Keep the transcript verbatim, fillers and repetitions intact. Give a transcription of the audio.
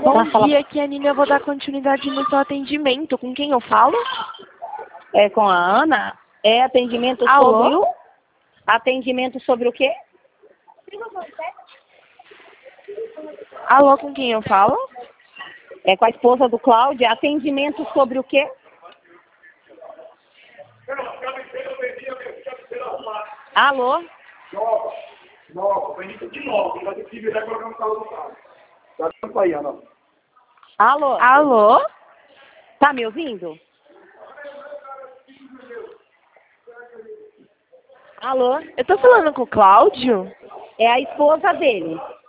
Bom Tá, fala. dia, aqui é a Nina, eu vou dar continuidade no seu atendimento. Com quem eu falo? É com a Ana? É atendimento Alô? sobre o... Atendimento sobre o quê? Alô, com quem eu falo? É com a esposa do Cláudio. Atendimento sobre o quê? Alô? Nova, nova, Benito de novo, vai ter que virar e colocar no carro do carro. Tá dando pra aí, Ana. Alô? Alô? Tá me ouvindo? Alô? Eu tô falando com o Cláudio? É a esposa dele.